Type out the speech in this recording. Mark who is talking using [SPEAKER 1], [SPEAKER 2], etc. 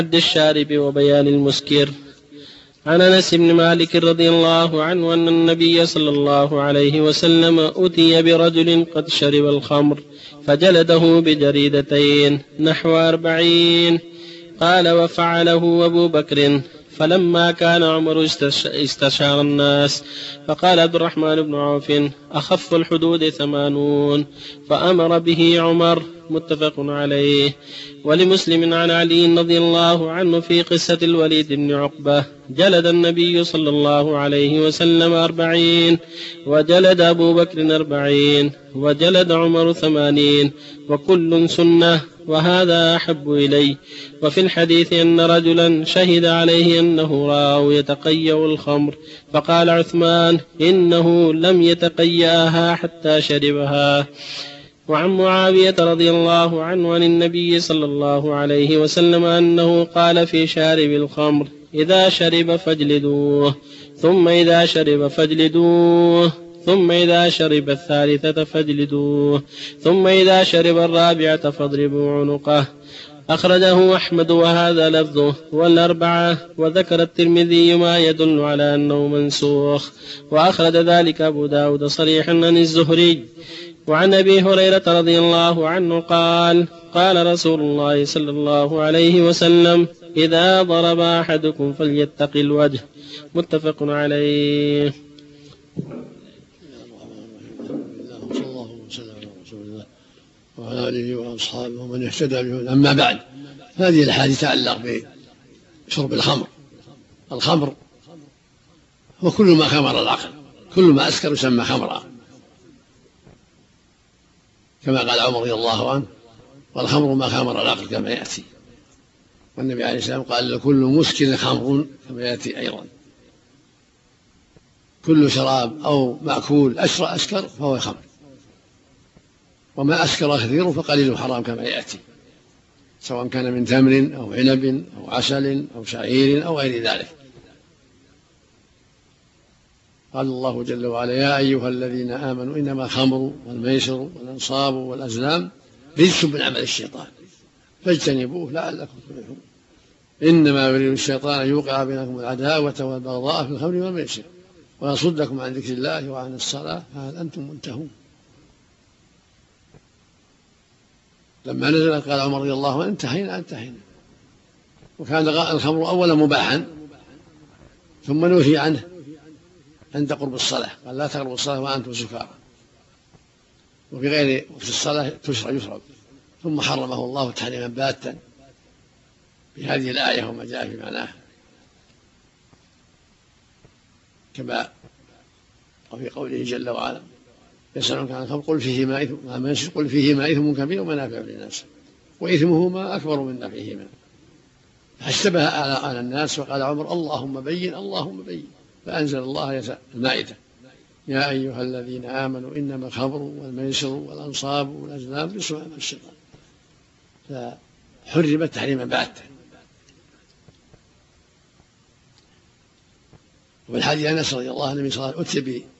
[SPEAKER 1] حد الشارب وبيان المسكر. عن أنس بن مالك رضي الله عنه أن النبي صلى الله عليه وسلم أتي برجل قد شرب الخمر فجلده بجريدتين نحو 40. قال وفعله أبو بكر. فلما كان عمر استشار الناس فقال عبد الرحمن بن عوف أخف الحدود 80 فأمر به عمر. متفق عليه. ولمسلم عن علي رضي الله عنه في قصة الوليد بن عقبة جلد النبي صلى الله عليه وسلم 40 وجلد أبو بكر 40 وجلد عمر 80 وكل سنة وهذا أحب إلي. وفي الحديث أن رجلا شهد عليه أنه رآه يتقيأ الخمر فقال عثمان إنه لم يتقيأها حتى شربها. وعن معاوية رضي الله عنه عن النبي صلى الله عليه وسلم أنه قال في شارب الخمر إذا شرب فاجلدوه ثم إذا شرب فاجلدوه ثم إذا شرب الثالثة فاجلدوه ثم إذا شرب الرابعة فاضربوا عنقه. أخرجه أحمد وهذا لفظه والأربعة. وذكر الترمذي ما يدل على أنه منسوخ وأخرج ذلك أبو داود صريحا عن الزهري. وعن أبي هريرة رضي الله عنه قال قال رسول الله صلى الله عليه وسلم إذا ضرب أحدكم فليتق الوجه. متفق عليه.
[SPEAKER 2] صلى الله وسلم على رسول الله وعلى آله وأصحابه ومن اهتدى به. أما بعد، هذه الحادثة تتعلق بشرب الخمر. الخمر هو كل ما خمر العقل، كل ما أسكر يسمى خمرا، كما قال عمر رضي الله عنه والخمر ما خمر العقل كما يأتي. والنبي عليه السلام قال لكل مسكر خمر كما يأتي أيضا. كل شراب أو مأكول أسكر فهو خمر، وما أسكر كثير فقليل حرام كما يأتي، سواء كان من تمر أو عنب أو عسل أو شعير أو غير ذلك. قال الله جل وعلا يا أيها الذين آمنوا إنما الخمر والميسر والأنصاب والأزلام رجس من عمل الشيطان فاجتنبوه لعلكم تفلحون. إنما يريد الشيطان أن يوقع بينكم العداوة والبغضاء في الخمر والميسر ويصدكم عن ذكر الله وعن الصلاة فهل أنتم منتهون. لما نزلت قال عمر رضي الله عنه انتهينا. وكان الخمر أولا مباحا ثم نهي عنه عند قرب الصلاة، قال لا تقربوا الصلاة وأنتم سكارى، وفي غير وقت الصلاة يشرب، ثم حرمه الله تحريما باتا بهذه الآية وما جاء في معناه، كما وفي قوله جل وعلا يسألونك عن الخمر قل فيهما إثم كبير ومنافع للناس وإثمهما أكبر من نفعهما. فاشتبه على الناس وقال عمر اللهم بين اللهم بين، فأنزل الله المائدة يا أيها الذين آمنوا إنما الخمر والميسر والأنصاب والأزلام رجس من عمل الشيطان، فحرمت تحريما باتا. وفي الحديث أنس رضي الله عنه النبي صلى الله عليه وسلم أتي